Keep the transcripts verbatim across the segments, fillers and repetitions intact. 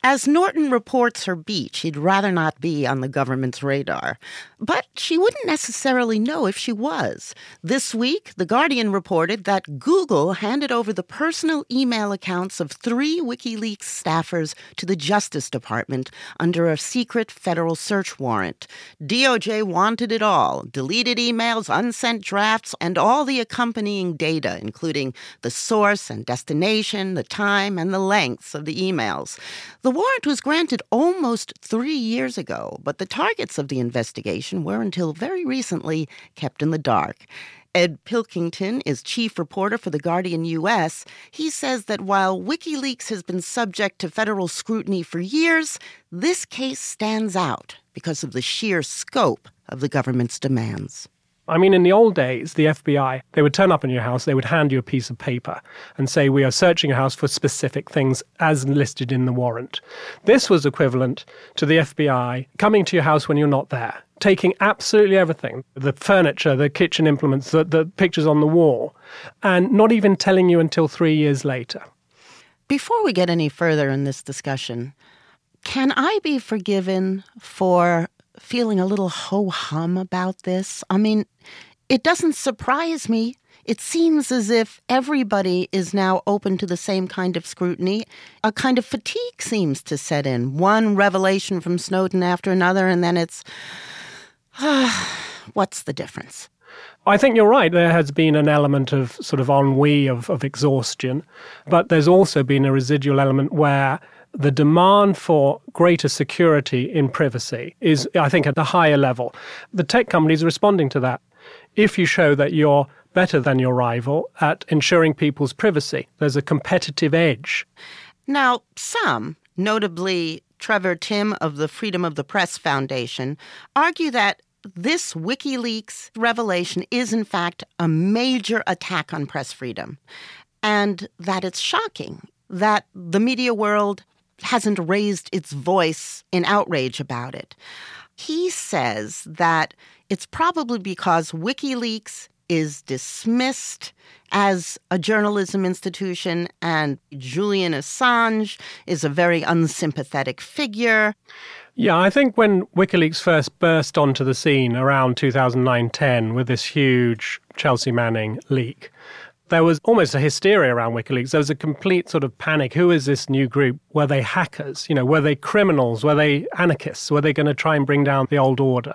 As Norton reports her beat, she'd rather not be on the government's radar. But she wouldn't necessarily know if she was. This week, The Guardian reported that Google handed over the personal email accounts of three WikiLeaks staffers to the Justice Department under a secret federal search warrant. D O J wanted it all: deleted emails, unsent drafts, and all the accompanying data, including the source and destination, the time, and the lengths of the emails. The warrant was granted almost three years ago, but the targets of the investigation were, until very recently, kept in the dark. Ed Pilkington is chief reporter for The Guardian U S. He says that while WikiLeaks has been subject to federal scrutiny for years, this case stands out because of the sheer scope of the government's demands. I mean, in the old days, the F B I, they would turn up in your house, they would hand you a piece of paper and say, we are searching your house for specific things as listed in the warrant. This was equivalent to the F B I coming to your house when you're not there, taking absolutely everything, the furniture, the kitchen implements, the, the pictures on the wall, and not even telling you until three years later. Before we get any further in this discussion, can I be forgiven for feeling a little ho-hum about this? I mean, it doesn't surprise me. It seems as if everybody is now open to the same kind of scrutiny. A kind of fatigue seems to set in. One revelation from Snowden after another, and then it's, ah, what's the difference? I think you're right. There has been an element of sort of ennui, of, of exhaustion, but there's also been a residual element where the demand for greater security in privacy is, I think, at the higher level. The tech companies are responding to that. If you show that you're better than your rival at ensuring people's privacy, there's a competitive edge. Now, some, notably Trevor Timm of the Freedom of the Press Foundation, argue that this WikiLeaks revelation is, in fact, a major attack on press freedom, and that it's shocking that the media world hasn't raised its voice in outrage about it. He says that it's probably because WikiLeaks is dismissed as a journalism institution and Julian Assange is a very unsympathetic figure. Yeah, I think when WikiLeaks first burst onto the scene around two thousand nine ten with this huge Chelsea Manning leak, there was almost a hysteria around WikiLeaks. There was a complete sort of panic. Who is this new group? Were they hackers? You know, were they criminals? Were they anarchists? Were they going to try and bring down the old order?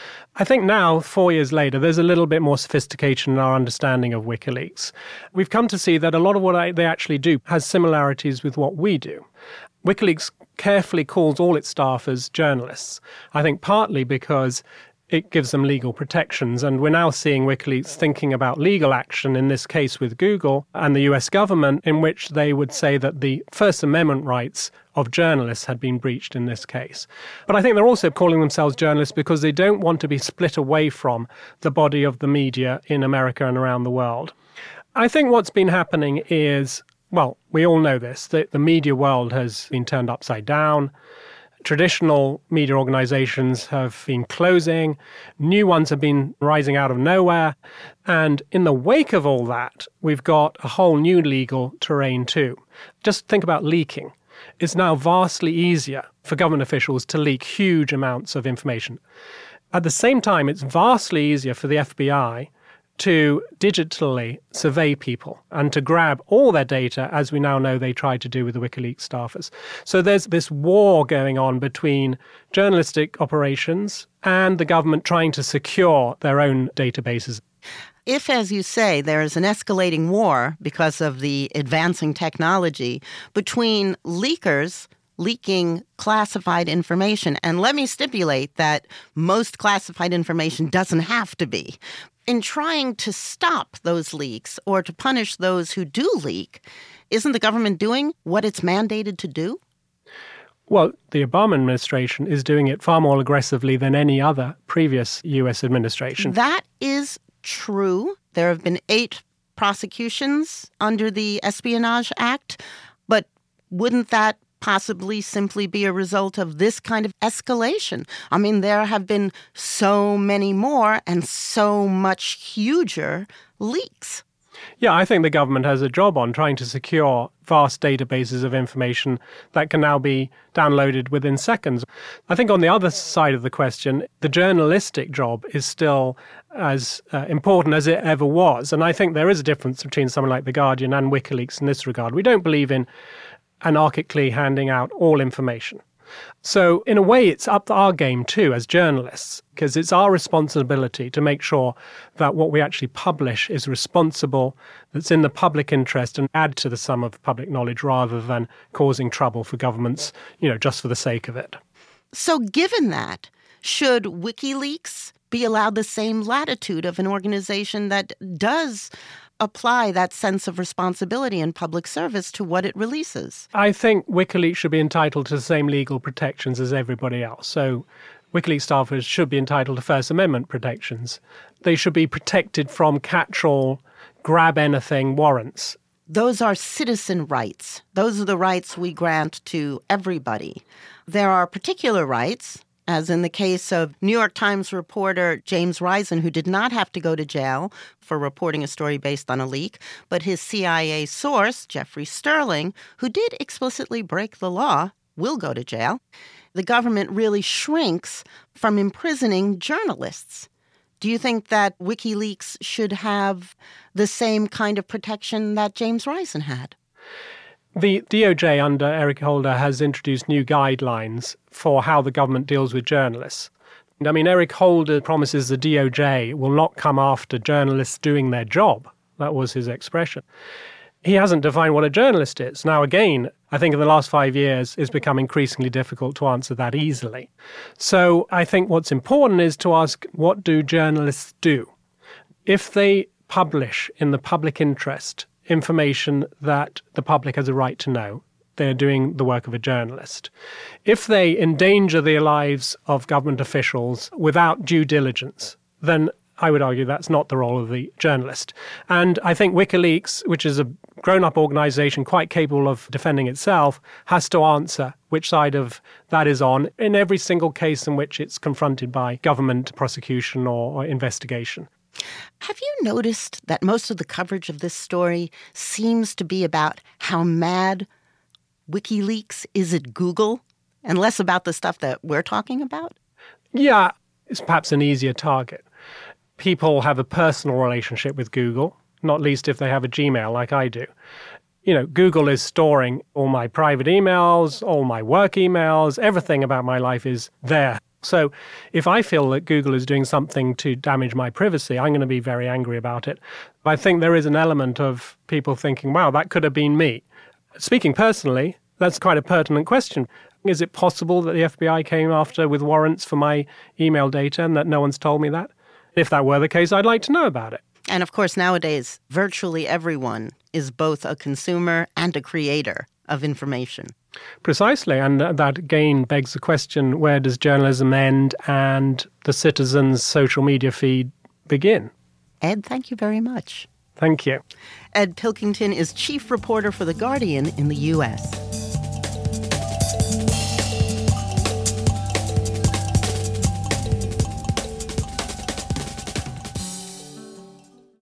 I think now, four years later, there's a little bit more sophistication in our understanding of WikiLeaks. We've come to see that a lot of what I, they actually do has similarities with what we do. WikiLeaks carefully calls all its staffers journalists, I think partly because it gives them legal protections. And we're now seeing WikiLeaks thinking about legal action, in this case with Google and the U S government, in which they would say that the First Amendment rights of journalists had been breached in this case. But I think they're also calling themselves journalists because they don't want to be split away from the body of the media in America and around the world. I think what's been happening is, well, we all know this, that the media world has been turned upside down. Traditional media organizations have been closing. New ones have been rising out of nowhere. And in the wake of all that, we've got a whole new legal terrain too. Just think about leaking. It's now vastly easier for government officials to leak huge amounts of information. At the same time, it's vastly easier for the F B I to digitally survey people and to grab all their data, as we now know they tried to do with the WikiLeaks staffers. So there's this war going on between journalistic operations and the government trying to secure their own databases. If, as you say, there is an escalating war because of the advancing technology between leakers leaking classified information, and let me stipulate that most classified information doesn't have to be, in trying to stop those leaks or to punish those who do leak, isn't the government doing what it's mandated to do? Well, the Obama administration is doing it far more aggressively than any other previous U S administration. That is true. There have been eight prosecutions under the Espionage Act, but wouldn't that possibly simply be a result of this kind of escalation? I mean, there have been so many more and so much huger leaks. Yeah, I think the government has a job on trying to secure vast databases of information that can now be downloaded within seconds. I think on the other side of the question, the journalistic job is still as uh, important as it ever was. And I think there is a difference between someone like The Guardian and WikiLeaks in this regard. We don't believe in anarchically handing out all information. So in a way, it's up to our game too as journalists, because it's our responsibility to make sure that what we actually publish is responsible, that's in the public interest and add to the sum of public knowledge rather than causing trouble for governments, you know, just for the sake of it. So given that, should WikiLeaks be allowed the same latitude of an organization that does apply that sense of responsibility and public service to what it releases? I think WikiLeaks should be entitled to the same legal protections as everybody else. So WikiLeaks staffers should be entitled to First Amendment protections. They should be protected from catch-all, grab-anything warrants. Those are citizen rights. Those are the rights we grant to everybody. There are particular rights, as in the case of New York Times reporter James Risen, who did not have to go to jail for reporting a story based on a leak, but his C I A source, Jeffrey Sterling, who did explicitly break the law, will go to jail. The government really shrinks from imprisoning journalists. Do you think that WikiLeaks should have the same kind of protection that James Risen had? The D O J under Eric Holder has introduced new guidelines for how the government deals with journalists. I mean, Eric Holder promises the D O J will not come after journalists doing their job. That was his expression. He hasn't defined what a journalist is. Now, again, I think in the last five years, it's become increasingly difficult to answer that easily. So I think what's important is to ask, what do journalists do? If they publish in the public interest information that the public has a right to know, they're doing the work of a journalist. If they endanger the lives of government officials without due diligence, then I would argue that's not the role of the journalist. And I think WikiLeaks, which is a grown-up organization quite capable of defending itself, has to answer which side of that is on in every single case in which it's confronted by government prosecution or, or investigation. Have you noticed that most of the coverage of this story seems to be about how mad WikiLeaks is at Google and less about the stuff that we're talking about? Yeah, it's perhaps an easier target. People have a personal relationship with Google, not least if they have a Gmail like I do. You know, Google is storing all my private emails, all my work emails, everything about my life is there. So if I feel that Google is doing something to damage my privacy, I'm going to be very angry about it. But I think there is an element of people thinking, wow, that could have been me. Speaking personally, that's quite a pertinent question. Is it possible that the F B I came after with warrants for my email data and that no one's told me that? If that were the case, I'd like to know about it. And of course, nowadays, virtually everyone is both a consumer and a creator of information. Precisely, and that again begs the question, where does journalism end and the citizen's social media feed begin? Ed, thank you very much. Thank you. Ed Pilkington is chief reporter for The Guardian in the U S